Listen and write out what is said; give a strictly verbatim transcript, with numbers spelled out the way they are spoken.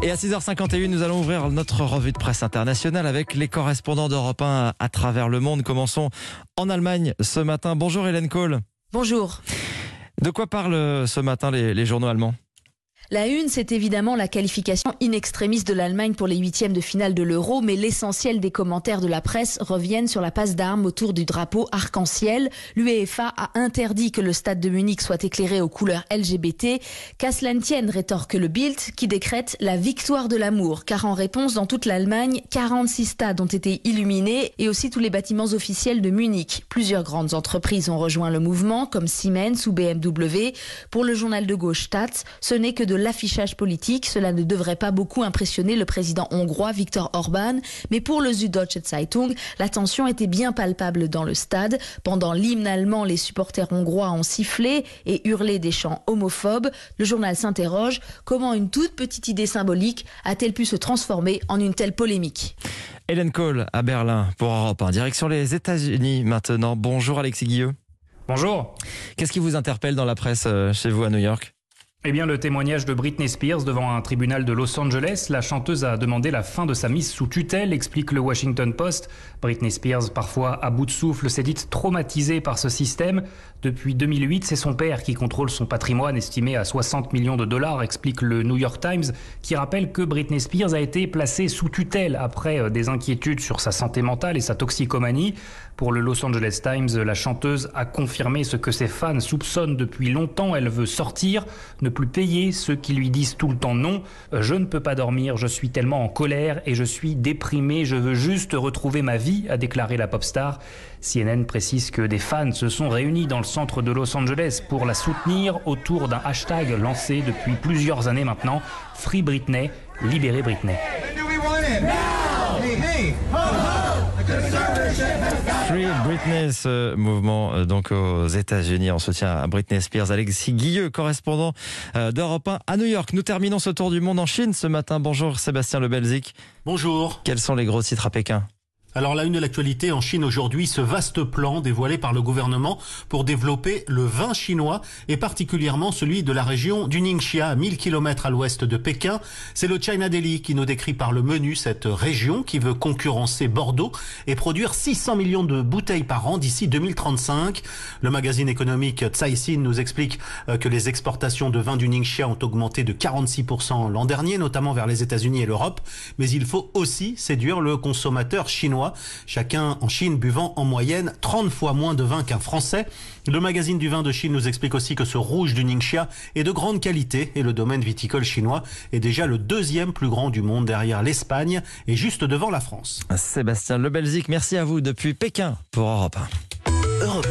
Et à six heures cinquante et une, nous allons ouvrir notre revue de presse internationale avec les correspondants d'Europe un à travers le monde. Commençons en Allemagne ce matin. Bonjour Hélène Kohl. Bonjour. De quoi parlent ce matin les, les journaux allemands ? La une, c'est évidemment la qualification in extremis de l'Allemagne pour les huitièmes de finale de l'Euro, mais l'essentiel des commentaires de la presse reviennent sur la passe d'armes autour du drapeau arc-en-ciel. L'UEFA a interdit que le stade de Munich soit éclairé aux couleurs L G B T. Qu'à cela ne tienne, rétorque le Bild, qui décrète la victoire de l'amour, car en réponse, dans toute l'Allemagne, quarante-six stades ont été illuminés et aussi tous les bâtiments officiels de Munich. Plusieurs grandes entreprises ont rejoint le mouvement, comme Siemens ou B M W. Pour le journal de gauche Stats, ce n'est que de l'affichage politique. Cela ne devrait pas beaucoup impressionner le président hongrois Viktor Orban, mais pour le Süddeutsche Zeitung, la tension était bien palpable dans le stade. Pendant l'hymne allemand, les supporters hongrois ont sifflé et hurlé des chants homophobes. Le journal s'interroge, comment une toute petite idée symbolique a-t-elle pu se transformer en une telle polémique ? Hélène Kohl à Berlin pour Europe un. Direction les États-Unis maintenant. Bonjour Alexis Guilleux. Bonjour. Qu'est-ce qui vous interpelle dans la presse chez vous à New York ? Eh bien, le témoignage de Britney Spears devant un tribunal de Los Angeles. La chanteuse a demandé la fin de sa mise sous tutelle, explique le Washington Post. Britney Spears, parfois à bout de souffle, s'est dite traumatisée par ce système. Depuis deux mille huit, c'est son père qui contrôle son patrimoine estimé à soixante millions de dollars, explique le New York Times, qui rappelle que Britney Spears a été placée sous tutelle après des inquiétudes sur sa santé mentale et sa toxicomanie. Pour le Los Angeles Times, la chanteuse a confirmé ce que ses fans soupçonnent depuis longtemps. Elle veut sortir, ne plus payer ceux qui lui disent tout le temps non. Je ne peux pas dormir, je suis tellement en colère et je suis déprimée, je veux juste retrouver ma vie, a déclaré la pop star. C N N précise que des fans se sont réunis dans le centre de Los Angeles pour la soutenir autour d'un hashtag lancé depuis plusieurs années maintenant, Free Britney, libérez Britney. Free Britney, ce mouvement donc aux États-Unis en soutien à Britney Spears. Alexis Guilleux, correspondant d'Europe un à New York. Nous terminons ce tour du monde en Chine ce matin. Bonjour Sébastien Le Belzic. Bonjour. Quels sont les gros titres à Pékin ? Alors la une de l'actualité en Chine aujourd'hui, ce vaste plan dévoilé par le gouvernement pour développer le vin chinois et particulièrement celui de la région du Ningxia, à mille kilomètres à l'ouest de Pékin. C'est le China Daily qui nous décrit par le menu cette région qui veut concurrencer Bordeaux et produire six cents millions de bouteilles par an d'ici deux mille trente-cinq. Le magazine économique Caixin nous explique que les exportations de vin du Ningxia ont augmenté de quarante-six pour cent l'an dernier, notamment vers les États-Unis et l'Europe. Mais il faut aussi séduire le consommateur chinois. Chacun en Chine buvant en moyenne trente fois moins de vin qu'un Français. Le magazine du vin de Chine nous explique aussi que ce rouge du Ningxia est de grande qualité et le domaine viticole chinois est déjà le deuxième plus grand du monde derrière l'Espagne et juste devant la France. Sébastien Le Belzic, merci à vous depuis Pékin pour Europe un.